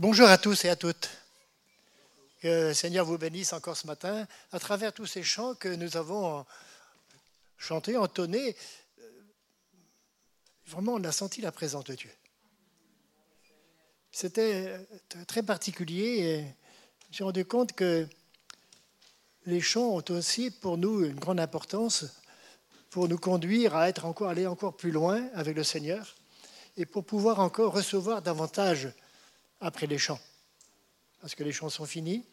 Bonjour à tous et à toutes. Que le Seigneur vous bénisse encore ce matin à travers tous ces chants que nous avons chantés, entonnés. Vraiment, on a senti la présence de Dieu. C'était très particulier et j'ai rendu compte que les chants ont aussi pour nous une grande importance pour nous conduire à aller encore plus loin avec le Seigneur et pour pouvoir encore recevoir davantage après les chants. Parce que les chants sont finis,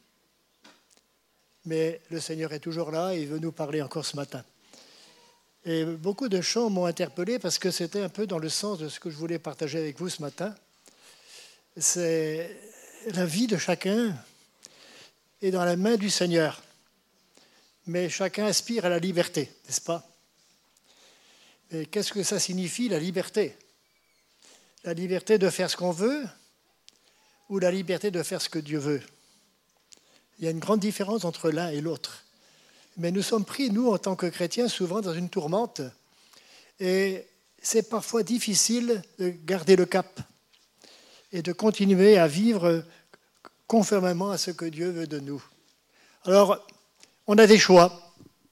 mais le Seigneur est toujours là et il veut nous parler encore ce matin. Et beaucoup de chants m'ont interpellé parce que c'était un peu dans le sens de ce que je voulais partager avec vous ce matin. C'est la vie de chacun est dans la main du Seigneur, mais chacun aspire à la liberté, n'est-ce pas? Et qu'est-ce que ça signifie, la liberté? La liberté de faire ce qu'on veut ou la liberté de faire ce que Dieu veut? Il y a une grande différence entre l'un et l'autre. Mais nous sommes pris, nous, en tant que chrétiens, souvent dans une tourmente. Et c'est parfois difficile de garder le cap et de continuer à vivre conformément à ce que Dieu veut de nous. Alors, on a des choix.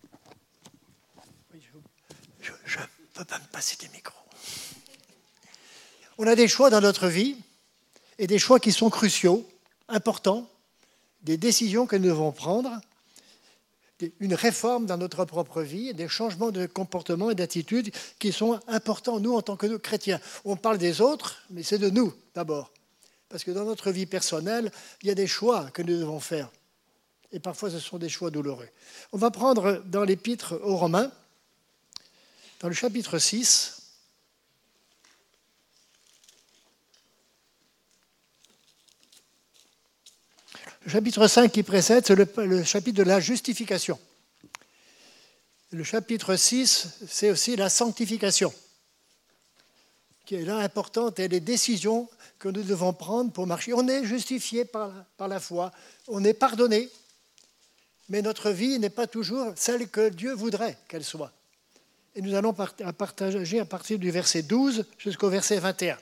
Je ne peux pas me passer des micros. On a des choix dans notre vie et des choix qui sont cruciaux, importants, des décisions que nous devons prendre, une réforme dans notre propre vie, des changements de comportement et d'attitude qui sont importants, nous, en tant que chrétiens. On parle des autres, mais c'est de nous, d'abord. Parce que dans notre vie personnelle, il y a des choix que nous devons faire. Et parfois, ce sont des choix douloureux. On va prendre dans l'Épître aux Romains, dans le chapitre 6, le chapitre 5 qui précède, c'est le chapitre de la justification. Le chapitre 6, c'est aussi la sanctification, qui est là importante, et les décisions que nous devons prendre pour marcher. On est justifié par la foi, on est pardonné, mais notre vie n'est pas toujours celle que Dieu voudrait qu'elle soit. Et nous allons partager à partir du verset 12 jusqu'au verset 21.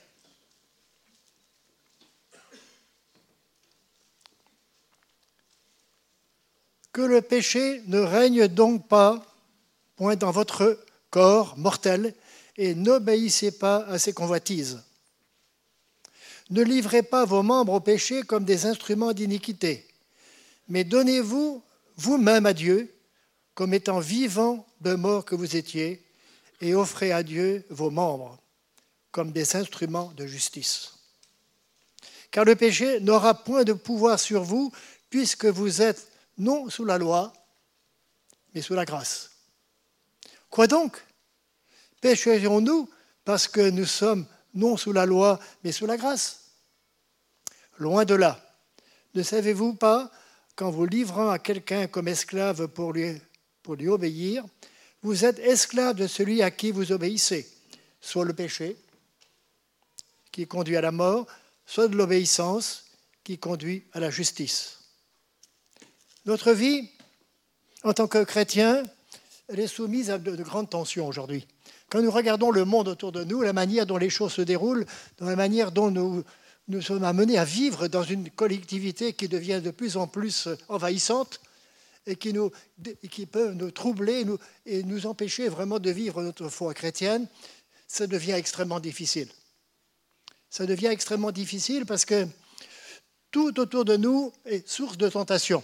Que le péché ne règne donc pas, point dans votre corps mortel, et n'obéissez pas à ses convoitises. Ne livrez pas vos membres au péché comme des instruments d'iniquité, mais donnez-vous vous-même à Dieu comme étant vivants de mort que vous étiez, et offrez à Dieu vos membres comme des instruments de justice. Car le péché n'aura point de pouvoir sur vous, puisque vous êtes non sous la loi, mais sous la grâce. Quoi donc? Pécherions-nous parce que nous sommes non sous la loi, mais sous la grâce? Loin de là. Ne savez-vous pas qu'en vous livrant à quelqu'un comme esclave pour lui obéir, vous êtes esclave de celui à qui vous obéissez, soit le péché, qui conduit à la mort, soit de l'obéissance, qui conduit à la justice. Notre vie, en tant que chrétien, elle est soumise à de grandes tensions aujourd'hui. Quand nous regardons le monde autour de nous, la manière dont les choses se déroulent, dans la manière dont nous sommes amenés à vivre dans une collectivité qui devient de plus en plus envahissante et qui peut nous troubler et nous empêcher vraiment de vivre notre foi chrétienne, ça devient extrêmement difficile. Ça devient extrêmement difficile parce que tout autour de nous est source de tentation.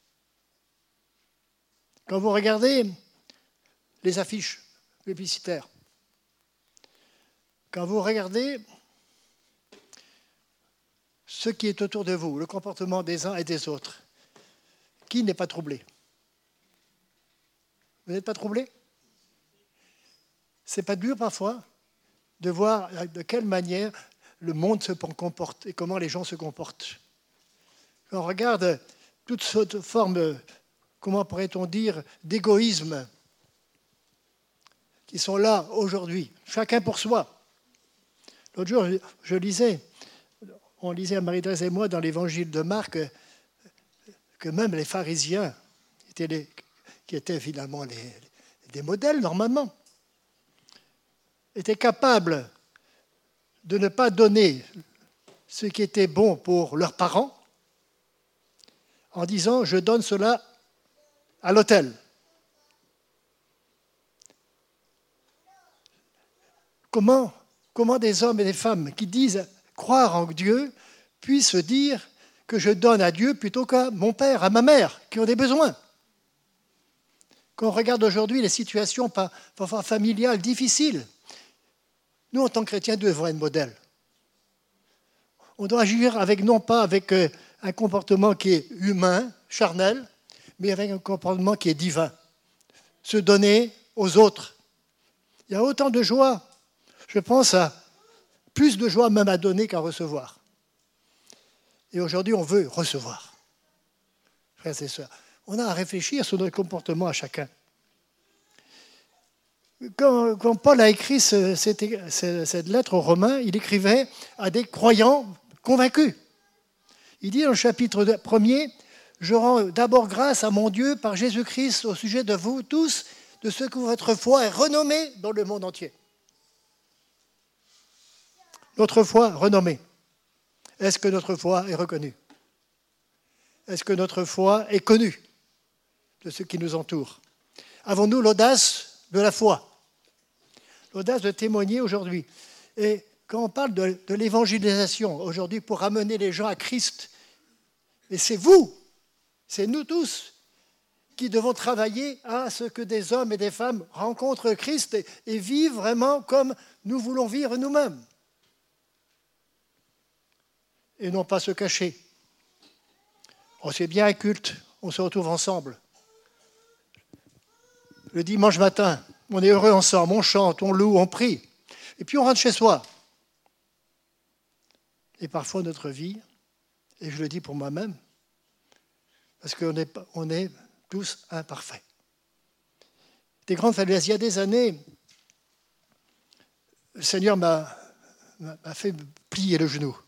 Quand vous regardez les affiches publicitaires, quand vous regardez ce qui est autour de vous, le comportement des uns et des autres, qui n'est pas troublé? Vous n'êtes pas troublé? C'est pas dur parfois de voir de quelle manière le monde se comporte et comment les gens se comportent. Quand on regarde toutes sortes de formes, comment pourrait-on dire, d'égoïsme qui sont là aujourd'hui, chacun pour soi. L'autre jour, on lisait à Marie-Thérèse et moi dans l'évangile de Marc que même les pharisiens, qui étaient finalement des modèles normalement, étaient capables de ne pas donner ce qui était bon pour leurs parents en disant « je donne cela à l'autel ». Comment des hommes et des femmes qui disent croire en Dieu puissent dire que je donne à Dieu plutôt qu'à mon père, à ma mère, qui ont des besoins. Quand on regarde aujourd'hui les situations familiales difficiles, nous, en tant que chrétiens, nous devons être modèles. On doit agir non pas avec un comportement qui est humain, charnel, mais avec un comportement qui est divin. Se donner aux autres. Il y a autant de joie. Je pense à plus de joie même à donner qu'à recevoir. Et aujourd'hui, on veut recevoir. Frères et sœurs, on a à réfléchir sur notre comportement à chacun. Quand Paul a écrit cette lettre aux Romains, il écrivait à des croyants convaincus. Il dit dans le chapitre 1er, « Je rends d'abord grâce à mon Dieu par Jésus-Christ au sujet de vous tous, de ce que votre foi est renommée dans le monde entier. » Notre foi renommée. Est-ce que notre foi est reconnue? Est-ce que notre foi est connue de ceux qui nous entourent? Avons-nous l'audace de la foi? L'audace de témoigner aujourd'hui. Et quand on parle de l'évangélisation aujourd'hui pour ramener les gens à Christ, et c'est vous, c'est nous tous qui devons travailler à ce que des hommes et des femmes rencontrent Christ et vivent vraiment comme nous voulons vivre nous-mêmes. Et non pas se cacher. On c'est bien un culte, on se retrouve ensemble. Le dimanche matin, on est heureux ensemble, on chante, on loue, on prie. Et puis on rentre chez soi. Et parfois notre vie, et je le dis pour moi-même, parce qu'on est tous imparfaits. Des grandes faiblesses. Il y a des années, le Seigneur m'a fait plier le genou.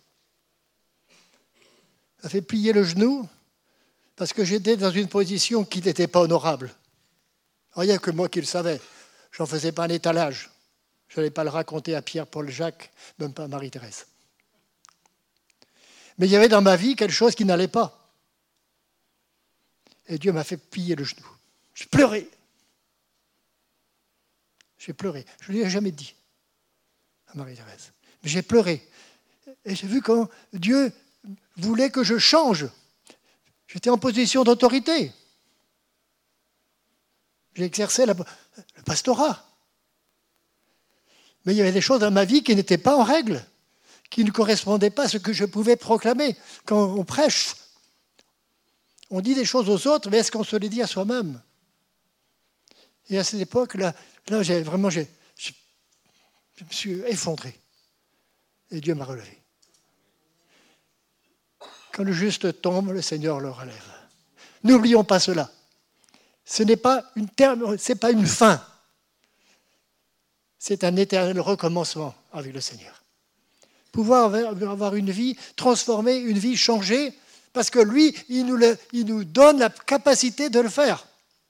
M'a fait plier le genou parce que j'étais dans une position qui n'était pas honorable. Alors, il n'y a que moi qui le savais. Je n'en faisais pas un étalage. Je n'allais pas le raconter à Pierre, Paul, Jacques, même pas à Marie-Thérèse. Mais il y avait dans ma vie quelque chose qui n'allait pas. Et Dieu m'a fait plier le genou. J'ai pleuré. J'ai pleuré. Je ne lui ai jamais dit à Marie-Thérèse. Mais j'ai pleuré. Et j'ai vu quand Dieu voulait que je change. J'étais en position d'autorité. J'ai exercé le pastorat. Mais il y avait des choses dans ma vie qui n'étaient pas en règle, qui ne correspondaient pas à ce que je pouvais proclamer. Quand on prêche, on dit des choses aux autres, mais est-ce qu'on se les dit à soi-même? Et à cette époque-là, je me suis effondré. Et Dieu m'a relevé. Quand le juste tombe, le Seigneur le relève. N'oublions pas cela. Ce n'est pas une fin. C'est un éternel recommencement avec le Seigneur. Pouvoir avoir une vie transformée, une vie changée, parce que lui, il nous donne la capacité de le faire.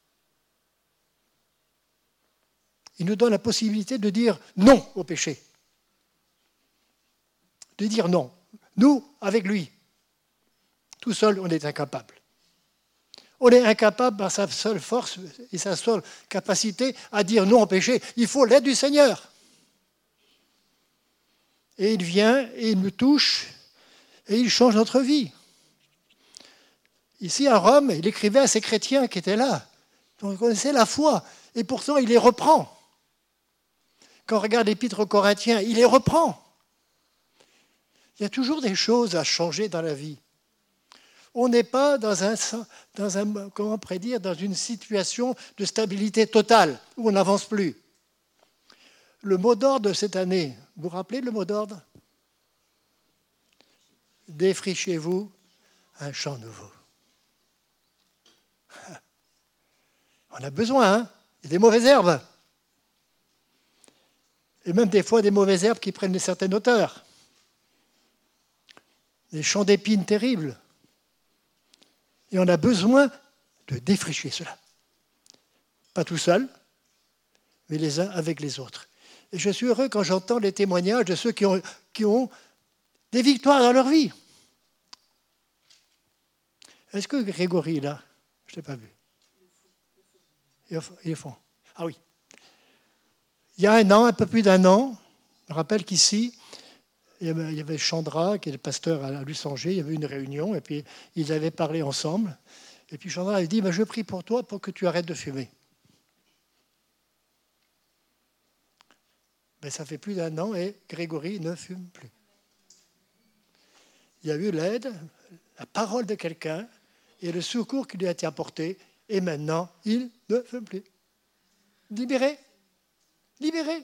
Il nous donne la possibilité de dire non au péché. De dire non. Nous, avec lui. Tout seul, on est incapable. On est incapable par sa seule force et sa seule capacité à dire non au péché. Il faut l'aide du Seigneur. Et il vient, et il nous touche, et il change notre vie. Ici, à Rome, il écrivait à ces chrétiens qui étaient là. On connaissait la foi, et pourtant il les reprend. Quand on regarde l'Épître aux Corinthiens, il les reprend. Il y a toujours des choses à changer dans la vie. On n'est pas dans une situation de stabilité totale où on n'avance plus. Le mot d'ordre de cette année, vous vous rappelez le mot d'ordre? Défrichez-vous un champ nouveau. On a besoin, hein? Il y a des mauvaises herbes. Et même des fois des mauvaises herbes qui prennent une certaine hauteur. Des champs d'épines terribles. Et on a besoin de défricher cela. Pas tout seul, mais les uns avec les autres. Et je suis heureux quand j'entends les témoignages de ceux qui ont des victoires dans leur vie. Est-ce que Grégory est là? Je ne l'ai pas vu. Il est fond. Ah oui. Il y a un an, un peu plus d'un an, je me rappelle qu'ici, il y avait Chandra, qui est le pasteur à Lusanger, il y avait une réunion, et puis ils avaient parlé ensemble. Et puis Chandra avait dit, je prie pour toi pour que tu arrêtes de fumer. Mais ça fait plus d'un an et Grégory ne fume plus. Il y a eu l'aide, la parole de quelqu'un et le secours qui lui a été apporté, et maintenant, il ne fume plus. Libéré. Libéré.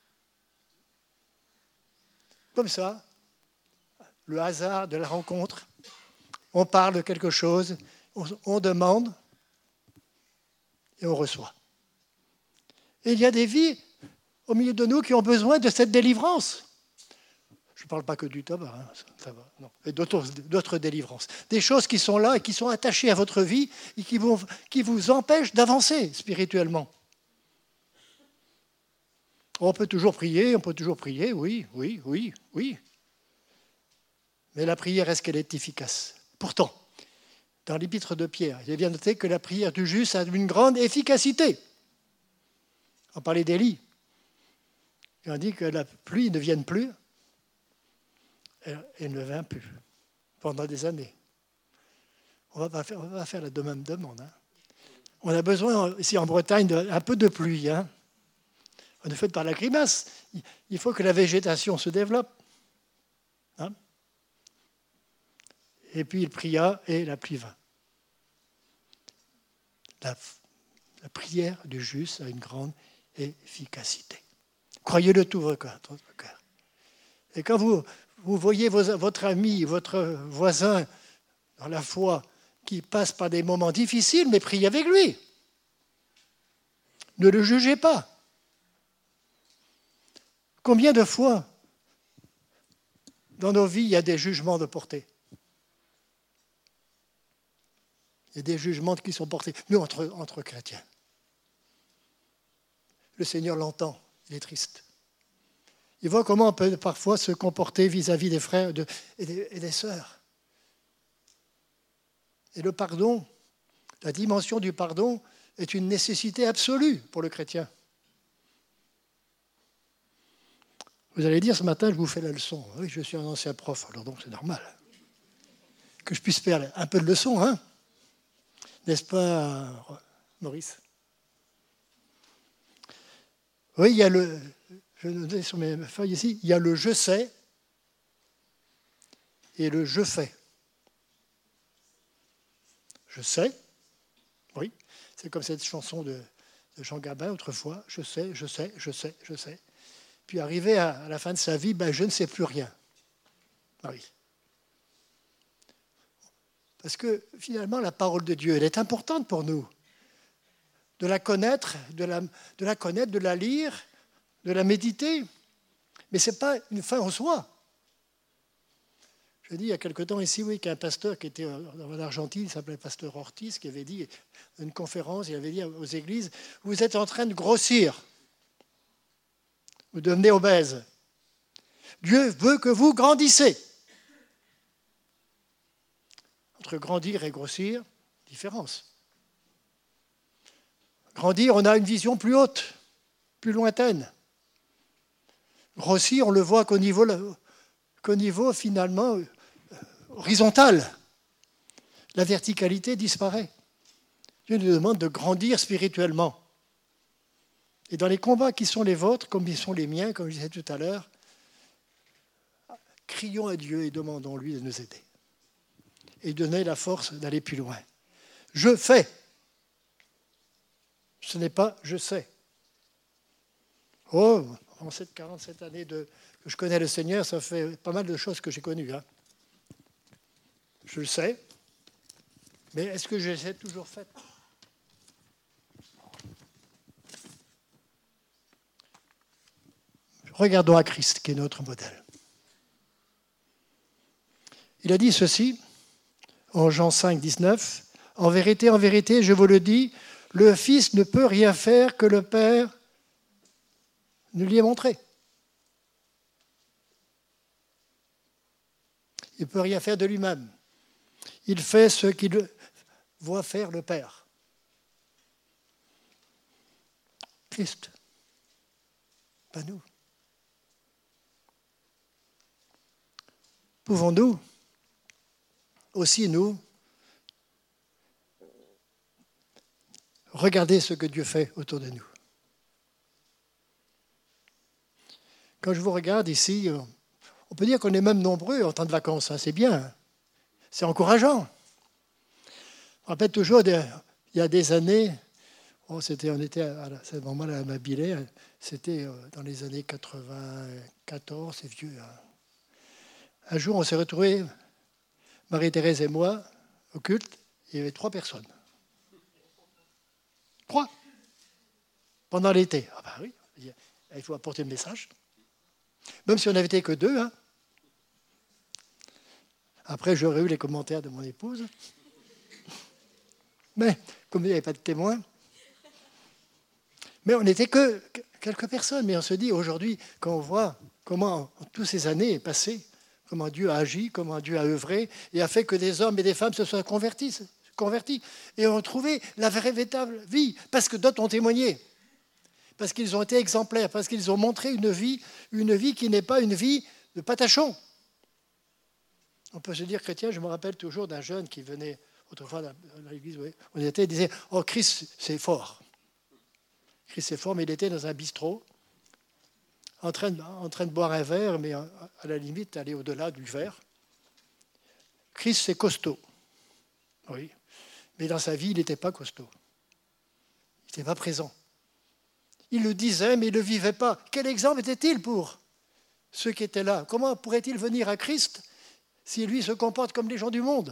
Comme ça, le hasard de la rencontre, on parle de quelque chose, on demande et on reçoit. Et il y a des vies au milieu de nous qui ont besoin de cette délivrance. Je ne parle pas que du tabac, ça va, non. Et d'autres délivrances. Des choses qui sont là et qui sont attachées à votre vie et qui vous empêchent d'avancer spirituellement. On peut toujours prier, oui. Mais la prière, est-ce qu'elle est efficace? Pourtant, dans l'épître de Pierre, il est bien noté que la prière du juste a une grande efficacité. On parlait d'Élie. On dit que la pluie ne vienne plus, elle ne vint plus pendant des années. On va pas faire la même demande. On a besoin, ici en Bretagne, d'un peu de pluie. On est fait par la grimace. Il faut que la végétation se développe. Et puis il pria et la pluie vint. La prière du juste a une grande efficacité. Croyez-le tout votre cœur. Et quand vous voyez votre ami, votre voisin dans la foi qui passe par des moments difficiles, mais priez avec lui. Ne le jugez pas. Combien de fois dans nos vies il y a des jugements de portée? Il y a des jugements qui sont portés, nous, entre chrétiens. Le Seigneur l'entend, il est triste. Il voit comment on peut parfois se comporter vis-à-vis des frères et des sœurs. Et le pardon, la dimension du pardon est une nécessité absolue pour le chrétien. Vous allez dire, ce matin, je vous fais la leçon. Oui, je suis un ancien prof, alors donc c'est normal. Que je puisse faire un peu de leçon, N'est-ce pas, Maurice? Oui, il y a je notais sur mes feuilles ici, il y a le je sais et le je fais. Je sais, oui, c'est comme cette chanson de Jean Gabin autrefois, je sais. Puis arrivé à la fin de sa vie, je ne sais plus rien. Ah oui. Parce que finalement, la parole de Dieu, elle est importante pour nous. De la connaître, de la lire, de la méditer. Mais ce n'est pas une fin en soi. Je dis il y a quelque temps ici, qu'il y a un pasteur qui était en Argentine, il s'appelait pasteur Ortiz, qui avait dit, à une conférence, il avait dit aux églises, vous êtes en train de grossir. Vous devenez obèse. Dieu veut que vous grandissez. Entre grandir et grossir, différence. Grandir, on a une vision plus haute, plus lointaine. Grossir, on le voit qu'au niveau finalement horizontal. La verticalité disparaît. Dieu nous demande de grandir spirituellement. Et dans les combats qui sont les vôtres, comme ils sont les miens, comme je disais tout à l'heure, crions à Dieu et demandons-lui de nous aider. Et donner la force d'aller plus loin. Je fais. Ce n'est pas je sais. Oh, en cette 47 années que je connais le Seigneur, ça fait pas mal de choses que j'ai connues. Je le sais. Mais est-ce que je les ai toujours faites? Regardons à Christ, qui est notre modèle. Il a dit ceci, en Jean 5, 19, « En vérité, je vous le dis, le Fils ne peut rien faire que le Père ne lui ait montré. » Il ne peut rien faire de lui-même. Il fait ce qu'il voit faire le Père. Christ, pas nous. Pouvons-nous aussi, nous, regarder ce que Dieu fait autour de nous? Quand je vous regarde ici, on peut dire qu'on est même nombreux en temps de vacances, hein, c'est bien, c'est encourageant. Je me rappelle toujours, il y a des années, on était à ce moment-là à Mabilé, c'était dans les années 94, c'est vieux. Hein. Un jour, on s'est retrouvés, Marie-Thérèse et moi, au culte, il y avait 3 personnes. 3 pendant l'été. Ah ben oui, il faut apporter le message. Même si on n'avait été que 2. Hein. Après, j'aurais eu les commentaires de mon épouse. Mais, comme il n'y avait pas de témoins. Mais on n'était que quelques personnes. Mais on se dit, aujourd'hui, quand on voit comment toutes ces années est passées, comment Dieu a agi, comment Dieu a œuvré, et a fait que des hommes et des femmes se soient convertis et ont trouvé la véritable vie, parce que d'autres ont témoigné, parce qu'ils ont été exemplaires, parce qu'ils ont montré une vie qui n'est pas une vie de patachon. On peut se dire chrétien. Je me rappelle toujours d'un jeune qui venait autrefois à l'église, oui, on était, il disait « Oh, Christ, c'est fort ». Christ, c'est fort, mais il était dans un bistrot, en train de boire un verre, mais à la limite, aller au-delà du verre. Christ, c'est costaud. Oui. Mais dans sa vie, il n'était pas costaud. Il n'était pas présent. Il le disait, mais il ne le vivait pas. Quel exemple était-il pour ceux qui étaient là? Comment pourrait-il venir à Christ si lui se comporte comme les gens du monde?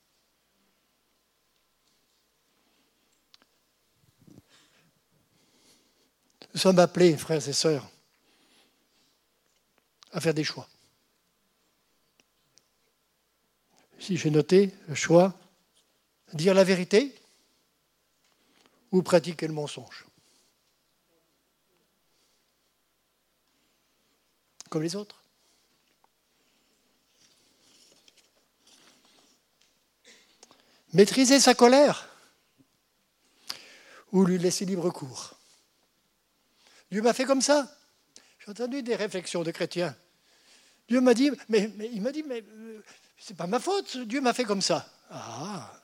Nous sommes appelés, frères et sœurs, à faire des choix. Si j'ai noté le choix, dire la vérité ou pratiquer le mensonge. Comme les autres. Maîtriser sa colère ou lui laisser libre cours. Dieu m'a fait comme ça. J'ai entendu des réflexions de chrétiens. Dieu m'a dit, mais c'est pas ma faute, Dieu m'a fait comme ça. Ah,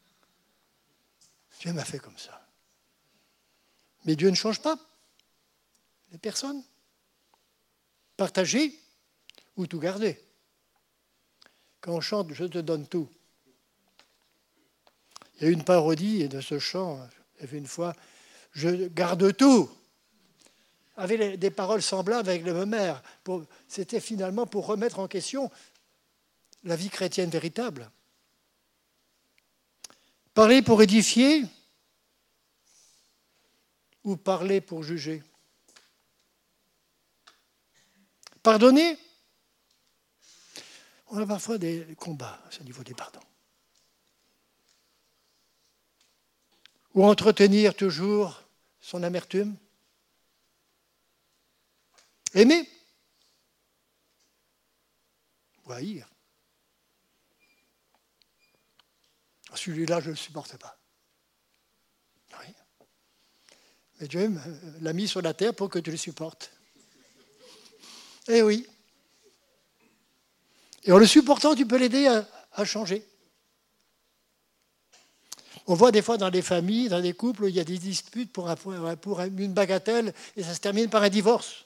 Dieu m'a fait comme ça. Mais Dieu ne change pas les personnes. Partager ou tout garder. Quand on chante « Je te donne tout », il y a eu une parodie de ce chant, il y avait une fois « Je garde tout », avec des paroles semblables avec le même air. C'était finalement pour remettre en question la vie chrétienne véritable. Parler pour édifier ou parler pour juger? Pardonner? On a parfois des combats à ce niveau des pardons. Ou entretenir toujours son amertume? Aimer? Ou haïr? Celui-là, je ne le supporte pas. Oui. Mais Dieu l'a mis sur la terre pour que tu le supportes. Eh oui. Et en le supportant, tu peux l'aider à changer. On voit des fois dans des familles, dans des couples, où il y a des disputes pour une bagatelle et ça se termine par un divorce.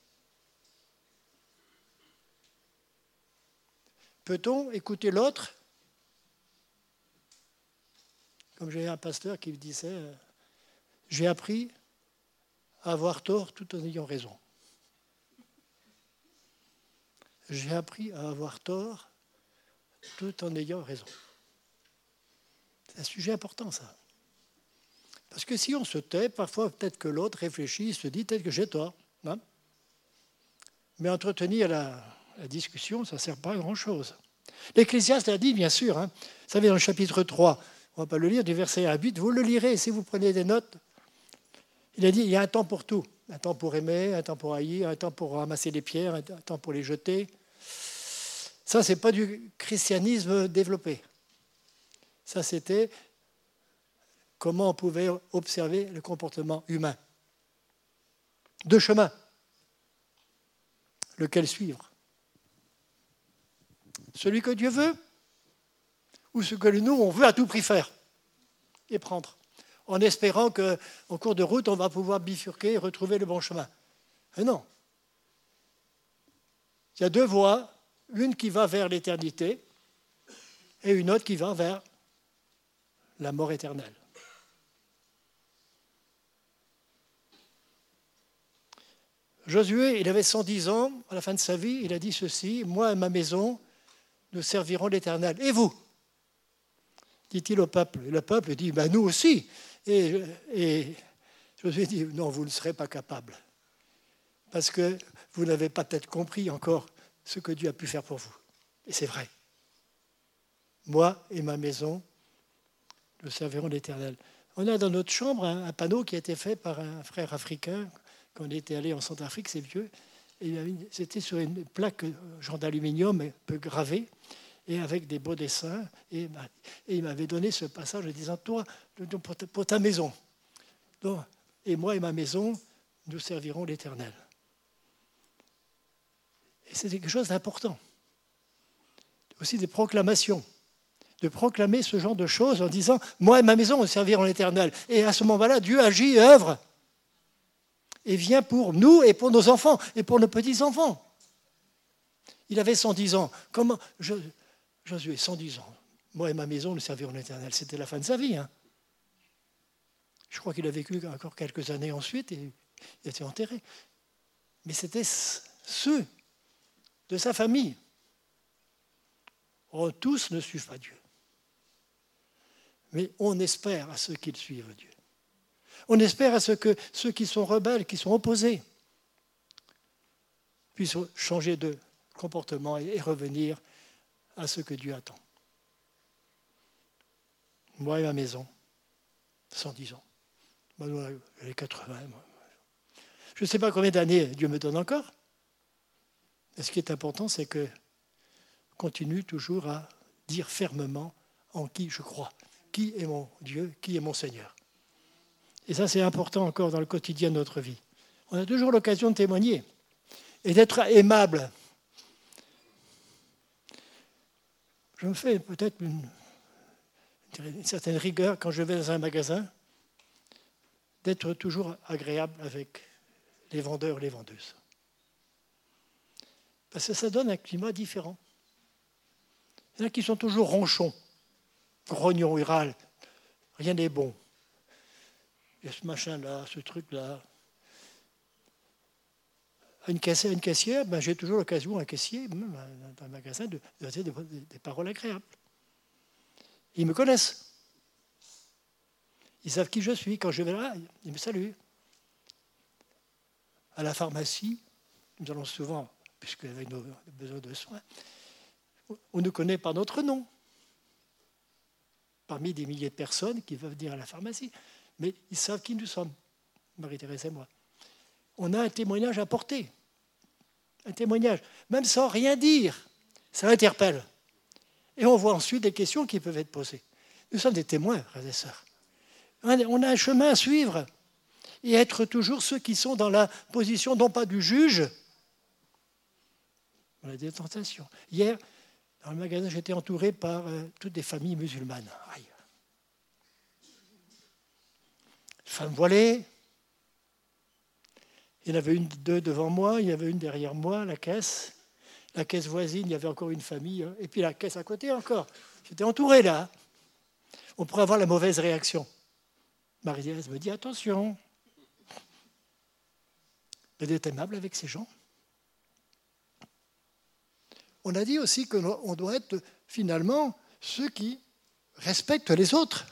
Peut-on écouter l'autre? Comme j'ai un pasteur qui me disait, j'ai appris à avoir tort tout en ayant raison. J'ai appris à avoir tort tout en ayant raison. C'est un sujet important, ça. Parce que si on se tait, parfois peut-être que l'autre réfléchit, se dit peut-être que j'ai tort. Hein? Mais entretenir la discussion, ça ne sert pas à grand-chose. L'Ecclésiaste a dit, bien sûr, hein, vous savez, dans le chapitre 3, on ne va pas le lire, du verset 1 à 8, vous le lirez si vous prenez des notes. Il a dit, il y a un temps pour tout. Un temps pour aimer, un temps pour haïr, un temps pour ramasser les pierres, un temps pour les jeter. Ça, ce n'est pas du christianisme développé. Ça, c'était comment on pouvait observer le comportement humain. Deux chemins. Lequel suivre? Celui que Dieu veut ou ce que nous, on veut à tout prix faire et prendre, en espérant qu'en cours de route, on va pouvoir bifurquer et retrouver le bon chemin. Mais non. Il y a deux voies, une qui va vers l'éternité et une autre qui va vers la mort éternelle. Josué, il avait 110 ans, à la fin de sa vie, il a dit ceci, « Moi et ma maison, nous servirons l'Éternel. Et vous ?» dit-il au peuple. Et le peuple dit, ben, « Nous aussi. » Et Josué dit, « Non, vous ne serez pas capable, parce que vous n'avez pas peut-être compris encore ce que Dieu a pu faire pour vous. » Et c'est vrai. Moi et ma maison, nous servirons l'Éternel. On a dans notre chambre un panneau qui a été fait par un frère africain. Quand on était allé en Centrafrique, c'est vieux, et c'était sur une plaque genre d'aluminium un peu gravée, et avec des beaux dessins, et il m'avait donné ce passage en disant, toi, pour ta maison, et moi et ma maison, nous servirons l'Éternel. Et c'est quelque chose d'important. Aussi des proclamations, de proclamer ce genre de choses en disant, moi et ma maison, nous servirons l'Éternel. Et à ce moment-là, Dieu agit et œuvre. Et vient pour nous et pour nos enfants et pour nos petits-enfants. Il avait 110 ans. Comment Josué, 110 ans. Moi et ma maison, nous servirons l'Éternel. C'était la fin de sa vie. Hein. Je crois qu'il a vécu encore quelques années ensuite et il a été enterré. Mais c'était ceux de sa famille. Oh, tous ne suivent pas Dieu. Mais on espère à ceux qui suivent Dieu. On espère à ce que ceux qui sont rebelles, qui sont opposés, puissent changer de comportement et revenir à ce que Dieu attend. Moi et ma maison, 110 ans. Moi, j'ai 80. Je ne sais pas combien d'années Dieu me donne encore. Mais ce qui est important, c'est que je continue toujours à dire fermement en qui je crois. Qui est mon Dieu, qui est mon Seigneur. Et ça, c'est important encore dans le quotidien de notre vie. On a toujours l'occasion de témoigner et d'être aimable. Je me fais peut-être une certaine rigueur quand je vais dans un magasin, d'être toujours agréable avec les vendeurs et les vendeuses. Parce que ça donne un climat différent. Il y en a qui sont toujours ronchons, grognons, ils râlent. Rien n'est bon. Il y a ce machin-là, ce truc-là. Une caissière, ben, j'ai toujours l'occasion, un caissier, même dans un magasin, de dire des paroles agréables. Ils me connaissent. Ils savent qui je suis. Quand je vais là, ils me saluent. À la pharmacie, nous allons souvent, puisqu'avec nos besoins de soins, on nous connaît par notre nom. Parmi des milliers de personnes qui veulent venir à la pharmacie. Mais ils savent qui nous sommes, Marie-Thérèse et moi. On a un témoignage à porter. Un témoignage, même sans rien dire. Ça interpelle. Et on voit ensuite des questions qui peuvent être posées. Nous sommes des témoins, frères et sœurs. On a un chemin à suivre. Et être toujours ceux qui sont dans la position, non pas du juge. On a des tentations. Hier, dans le magasin, j'étais entouré par toutes des familles musulmanes. Aïe. Femmes voilées. Il y en avait deux devant moi, il y avait une derrière moi, la caisse. La caisse voisine, il y avait encore une famille. Et puis la caisse à côté encore. J'étais entouré là. On pourrait avoir la mauvaise réaction. Marie-Thérèse me dit, attention. Mais d'être aimable avec ces gens. On a dit aussi qu'on doit être finalement ceux qui respectent les autres.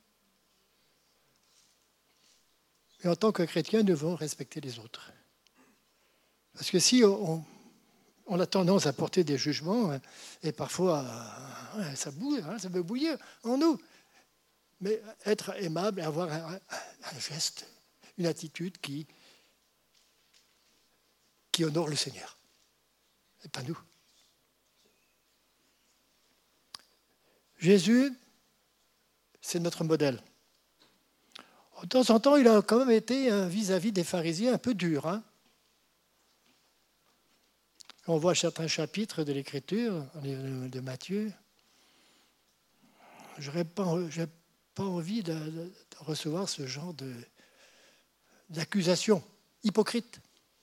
Et en tant que chrétiens, nous devons respecter les autres. Parce que si on a tendance à porter des jugements, et parfois ça bouille, ça peut bouillir en nous. Mais être aimable et avoir un geste, une attitude qui honore le Seigneur, et pas nous. Jésus, c'est notre modèle. De temps en temps, il a quand même été vis-à-vis des pharisiens un peu dur. On voit certains chapitres de l'Écriture, de Matthieu. Je n'ai pas envie de recevoir ce genre d'accusation hypocrite.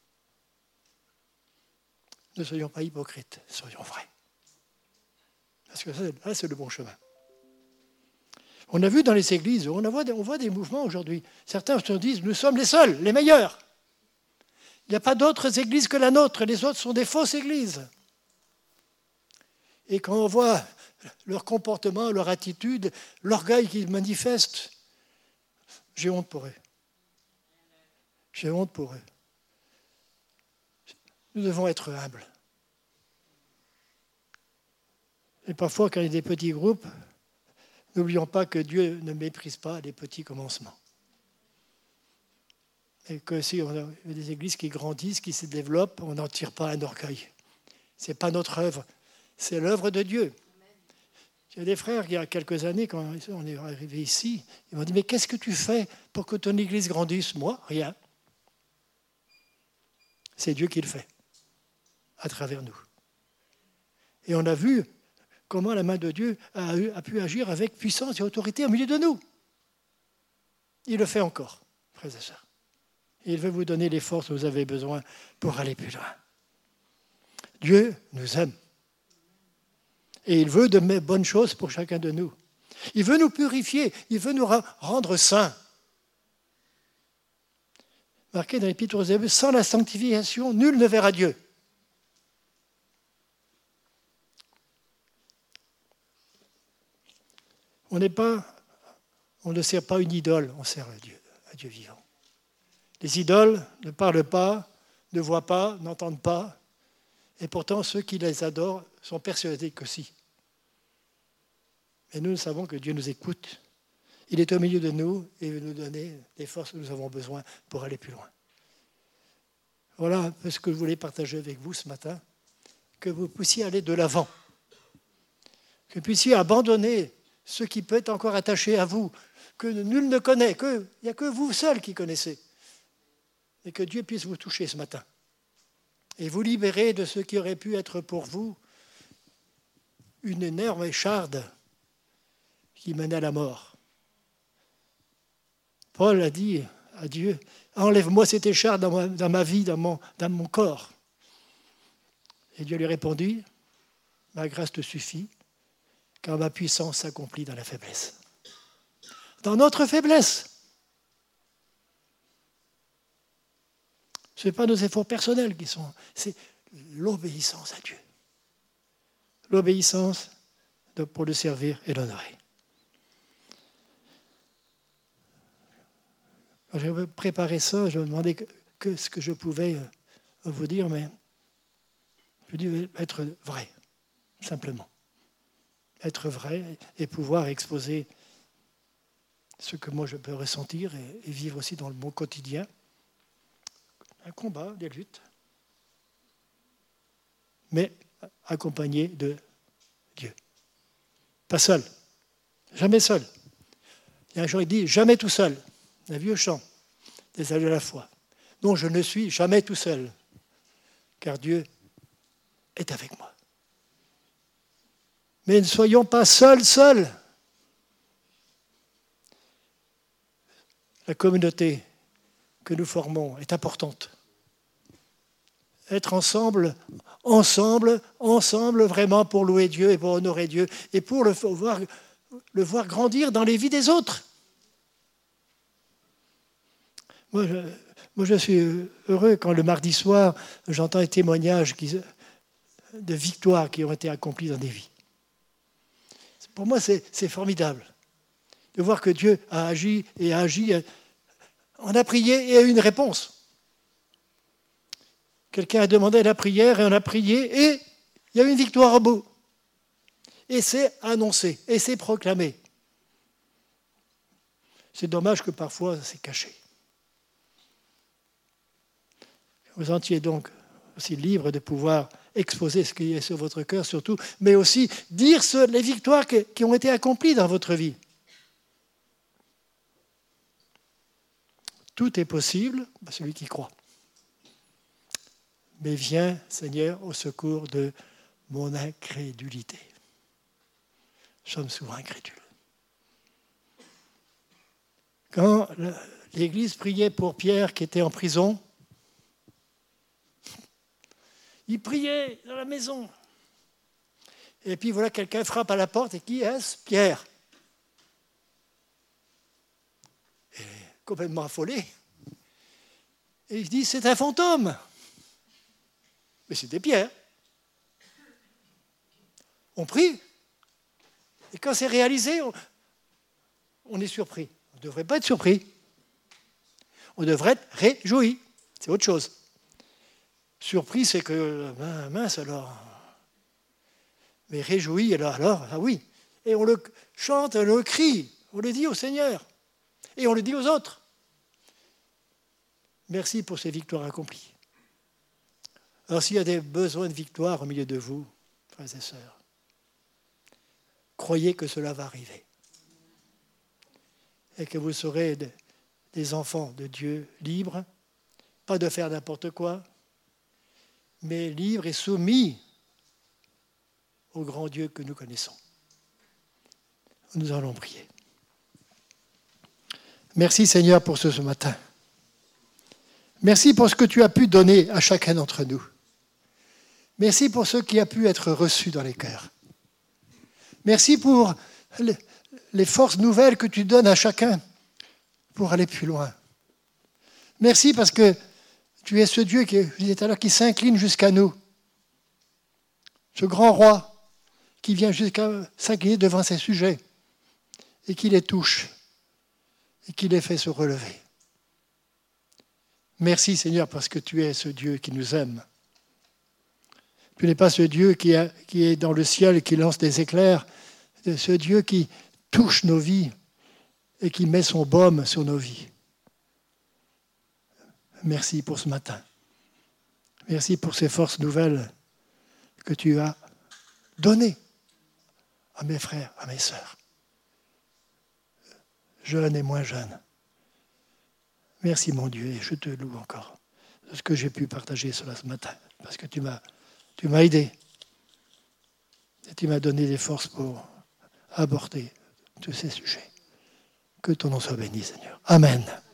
Ne soyons pas hypocrites, soyons vrais. Parce que là, c'est le bon chemin. On a vu dans les églises, on voit des mouvements aujourd'hui. Certains se disent, nous sommes les seuls, les meilleurs. Il n'y a pas d'autres églises que la nôtre, les autres sont des fausses églises. Et quand on voit leur comportement, leur attitude, l'orgueil qu'ils manifestent, j'ai honte pour eux. J'ai honte pour eux. Nous devons être humbles. Et parfois, quand il y a des petits groupes, n'oublions pas que Dieu ne méprise pas les petits commencements. Et que si on a des églises qui grandissent, qui se développent, on n'en tire pas un orgueil. Ce n'est pas notre œuvre, c'est l'œuvre de Dieu. Il y a des frères, il y a quelques années, quand on est arrivé ici, ils m'ont dit, mais qu'est-ce que tu fais pour que ton église grandisse? Moi, rien. C'est Dieu qui le fait, à travers nous. Et on a vu comment la main de Dieu a pu agir avec puissance et autorité au milieu de nous. Il le fait encore, frères et sœurs. Et il veut vous donner les forces dont vous avez besoin pour aller plus loin. Dieu nous aime. Et il veut de bonnes choses pour chacun de nous. Il veut nous purifier, il veut nous rendre saints. Marqué dans l'Épître aux Hébreux, sans la sanctification, nul ne verra Dieu. On ne sert pas une idole, on sert à Dieu vivant. Les idoles ne parlent pas, ne voient pas, n'entendent pas, et pourtant ceux qui les adorent sont persuadés que si. Mais nous savons que Dieu nous écoute. Il est au milieu de nous et il veut nous donner les forces que nous avons besoin pour aller plus loin. Voilà un peu ce que je voulais partager avec vous ce matin, que vous puissiez aller de l'avant, que vous puissiez abandonner ce qui peut être encore attaché à vous, que nul ne connaît, il n'y a que vous seul qui connaissez. Et que Dieu puisse vous toucher ce matin et vous libérer de ce qui aurait pu être pour vous une énorme écharde qui menait à la mort. Paul a dit à Dieu, enlève-moi cette écharde dans ma vie, dans mon corps. Et Dieu lui répondit, ma grâce te suffit, car ma puissance s'accomplit dans la faiblesse. Dans notre faiblesse. Ce n'est pas nos efforts personnels qui sont, c'est l'obéissance à Dieu. L'obéissance pour le servir et l'honorer. Quand j'ai préparé ça, je me demandais ce que je pouvais vous dire, mais je dis être vrai, simplement. Être vrai et pouvoir exposer ce que moi je peux ressentir et vivre aussi dans mon quotidien. Un combat, des luttes, mais accompagné de Dieu. Pas seul, jamais seul. Il y a un jour, il dit, jamais tout seul. Un vieux chant des âges de la foi. Non, je ne suis jamais tout seul, car Dieu est avec moi. Mais ne soyons pas seuls. La communauté que nous formons est importante. Être ensemble vraiment pour louer Dieu et pour honorer Dieu et pour le voir grandir dans les vies des autres. Moi, je suis heureux quand le mardi soir, j'entends des témoignages de victoires qui ont été accomplies dans des vies. Pour moi, c'est formidable de voir que Dieu a agi. On a prié et a eu une réponse. Quelqu'un a demandé la prière et on a prié et il y a eu une victoire au bout. Et c'est annoncé et c'est proclamé. C'est dommage que parfois c'est caché. Vous sentiez donc aussi libre de pouvoir exposer ce qui est sur votre cœur surtout, mais aussi dire les victoires qui ont été accomplies dans votre vie. Tout est possible à celui qui croit. Mais viens, Seigneur, au secours de mon incrédulité. Nous sommes souvent incrédules. Quand l'Église priait pour Pierre qui était en prison, il priait dans la maison. Et puis voilà, quelqu'un frappe à la porte. Et qui est-ce? Pierre. Et complètement affolé. Et il dit, c'est un fantôme. Mais c'était Pierre. On prie. Et quand c'est réalisé, on est surpris. On ne devrait pas être surpris. On devrait être réjoui. C'est autre chose. Surpris, c'est que, mince alors. Mais réjoui, alors, ah oui. Et on le chante, on le crie, on le dit au Seigneur. Et on le dit aux autres. Merci pour ces victoires accomplies. Alors s'il y a des besoins de victoire au milieu de vous, frères et sœurs, croyez que cela va arriver. Et que vous serez des enfants de Dieu libres, pas de faire n'importe quoi, mais libres et soumis au grand Dieu que nous connaissons. Nous allons prier. Merci Seigneur pour ce matin. Merci pour ce que tu as pu donner à chacun d'entre nous. Merci pour ce qui a pu être reçu dans les cœurs. Merci pour les forces nouvelles que tu donnes à chacun pour aller plus loin. Merci parce que tu es ce Dieu qui, je disais tout à l'heure, qui s'incline jusqu'à nous. Ce grand roi qui vient jusqu'à s'incliner devant ses sujets et qui les touche et qui les fait se relever. Merci Seigneur parce que tu es ce Dieu qui nous aime. Tu n'es pas ce Dieu qui est dans le ciel et qui lance des éclairs, ce Dieu qui touche nos vies et qui met son baume sur nos vies. Merci pour ce matin. Merci pour ces forces nouvelles que tu as données à mes frères, à mes sœurs, jeunes et moins jeunes. Merci mon Dieu et je te loue encore de ce que j'ai pu partager cela ce matin parce que tu m'as aidé et tu m'as donné des forces pour aborder tous ces sujets. Que ton nom soit béni, Seigneur. Amen.